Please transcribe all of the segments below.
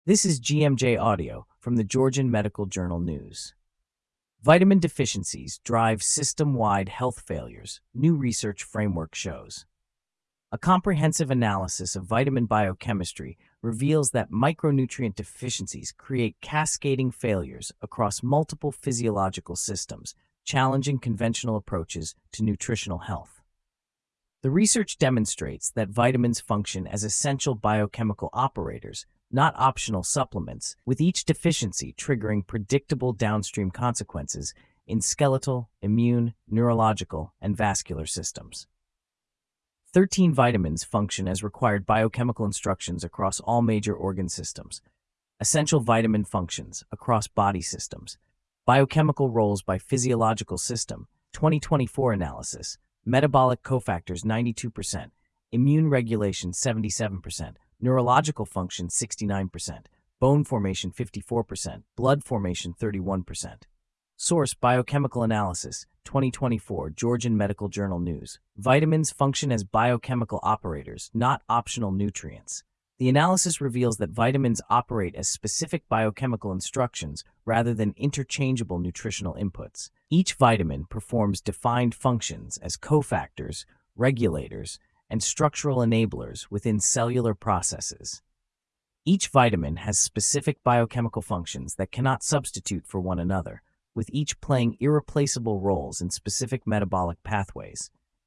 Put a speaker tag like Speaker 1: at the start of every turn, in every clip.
Speaker 1: This is GMJ Audio from the Georgian Medical Journal News. Vitamin deficiencies drive system-wide health failures, new research framework shows. A comprehensive analysis of vitamin biochemistry reveals that micronutrient deficiencies create cascading failures across multiple physiological systems, challenging conventional approaches to nutritional health. The research demonstrates that vitamins function as essential biochemical operators, not optional supplements, with each deficiency triggering predictable downstream consequences in skeletal, immune, neurological, and vascular systems. 13 vitamins function as required biochemical instructions across all major organ systems. Essential vitamin functions across body systems. Biochemical roles by physiological system, 2024 analysis. Metabolic cofactors 92%, immune regulation 77%, neurological function 69%, bone formation 54%, blood formation 31%. Source: Biochemical Analysis, 2024, Georgian Medical Journal News. Vitamins function as biochemical operators, not optional nutrients. The analysis reveals that vitamins operate as specific biochemical instructions rather than interchangeable nutritional inputs. Each vitamin performs defined functions as cofactors, regulators, and structural enablers within cellular processes. Each vitamin has specific biochemical functions that cannot substitute for one another, with each playing irreplaceable roles in specific metabolic pathways.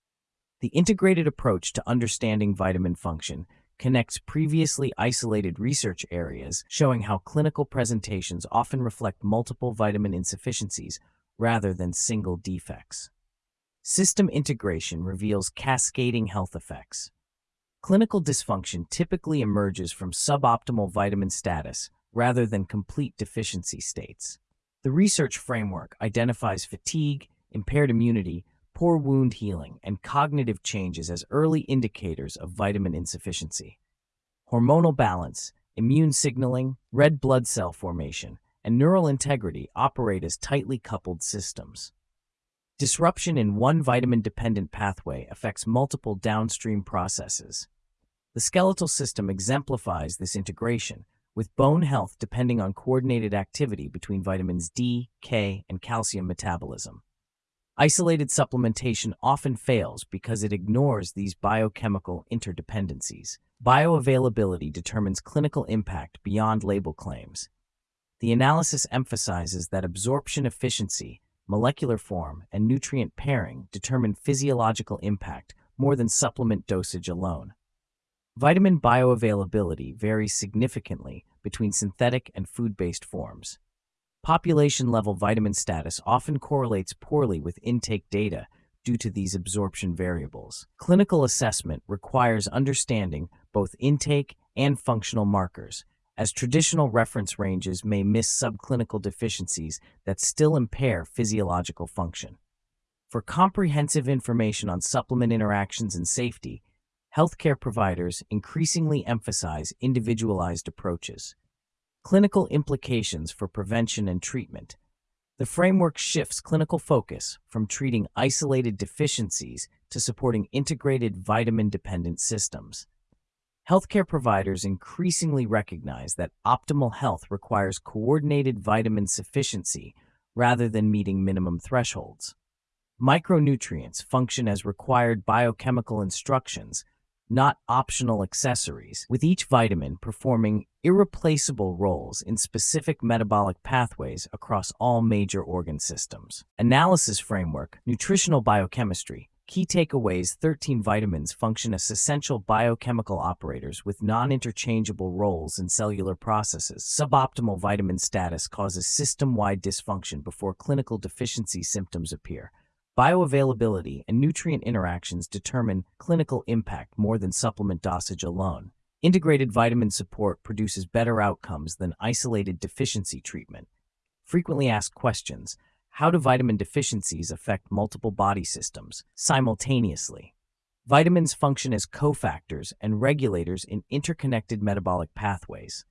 Speaker 1: The integrated approach to understanding vitamin function connects previously isolated research areas, showing how clinical presentations often reflect multiple vitamin insufficiencies rather than single defects. System integration reveals cascading health effects. Clinical dysfunction typically emerges from suboptimal vitamin status rather than complete deficiency states. The research framework identifies fatigue, impaired immunity, poor wound healing, and cognitive changes as early indicators of vitamin insufficiency. Hormonal balance, immune signaling, red blood cell formation, and neural integrity operate as tightly coupled systems. Disruption in one vitamin-dependent pathway affects multiple downstream processes. The skeletal system exemplifies this integration, with bone health depending on coordinated activity between vitamins D, K, and calcium metabolism. Isolated supplementation often fails because it ignores these biochemical interdependencies. Bioavailability determines clinical impact beyond label claims. The analysis emphasizes that absorption efficiency, molecular form, and nutrient pairing determine physiological impact more than supplement dosage alone. Vitamin bioavailability varies significantly between synthetic and food-based forms. Population-level vitamin status often correlates poorly with intake data due to these absorption variables. Clinical assessment requires understanding both intake and functional markers, as traditional reference ranges may miss subclinical deficiencies that still impair physiological function. For comprehensive information on supplement interactions and safety, healthcare providers increasingly emphasize individualized approaches. Clinical implications for prevention and treatment. The framework shifts clinical focus from treating isolated deficiencies to supporting integrated vitamin-dependent systems. Healthcare providers increasingly recognize that optimal health requires coordinated vitamin sufficiency rather than meeting minimum thresholds. Micronutrients function as required biochemical instructions, not optional accessories, with each vitamin performing irreplaceable roles in specific metabolic pathways across all major organ systems. Analysis framework, nutritional biochemistry. Key takeaways: 13 vitamins function as essential biochemical operators with non-interchangeable roles in cellular processes. Suboptimal vitamin status causes system-wide dysfunction before clinical deficiency symptoms appear. Bioavailability and nutrient interactions determine clinical impact more than supplement dosage alone. Integrated vitamin support produces better outcomes than isolated deficiency treatment. Frequently asked questions: how do vitamin deficiencies affect multiple body systems simultaneously? Vitamins function as cofactors and regulators in interconnected metabolic pathways.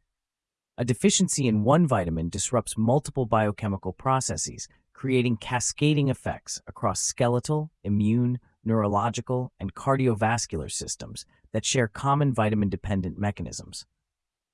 Speaker 1: A deficiency in one vitamin disrupts multiple biochemical processes, creating cascading effects across skeletal, immune, neurological, and cardiovascular systems that share common vitamin-dependent mechanisms.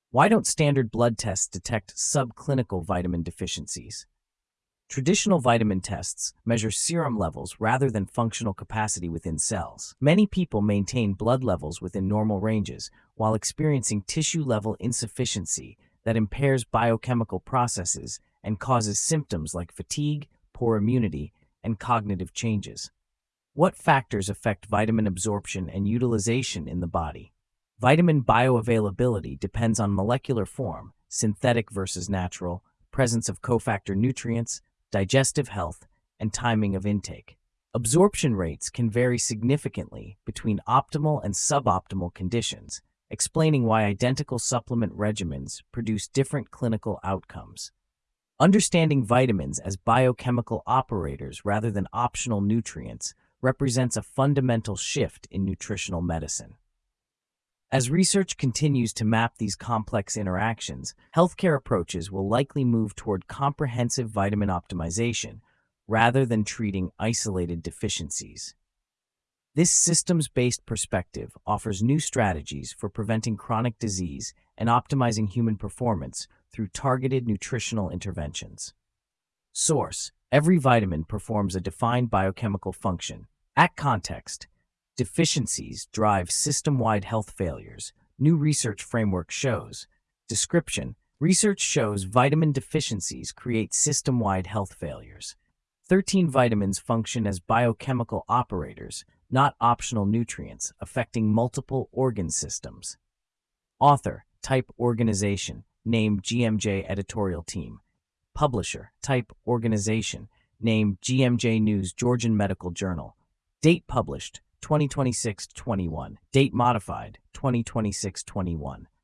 Speaker 1: Why don't standard blood tests detect subclinical vitamin deficiencies? Traditional vitamin tests measure serum levels rather than functional capacity within cells. Many people maintain blood levels within normal ranges while experiencing tissue-level insufficiency that impairs biochemical processes and causes symptoms like fatigue, poor immunity, and cognitive changes. What factors affect vitamin absorption and utilization in the body? Vitamin bioavailability depends on molecular form, synthetic versus natural, presence of cofactor nutrients, digestive health, and timing of intake. Absorption rates can vary significantly between optimal and suboptimal conditions, explaining why identical supplement regimens produce different clinical outcomes. Understanding vitamins as biochemical operators rather than optional nutrients represents a fundamental shift in nutritional medicine. As research continues to map these complex interactions, healthcare approaches will likely move toward comprehensive vitamin optimization rather than treating isolated deficiencies. This systems-based perspective offers new strategies for preventing chronic disease and optimizing human performance through targeted nutritional interventions. Source: every vitamin performs a defined biochemical function. At context: deficiencies drive system-wide health failures, new research framework shows. Description: research shows vitamin deficiencies create system-wide health failures. 13 vitamins function as biochemical operators, not optional nutrients, affecting multiple organ systems. Author: type organization, name GMJ editorial team. Publisher: type organization, name GMJ News Georgian Medical Journal. Date published: 2026-21. Date modified: 2026-21.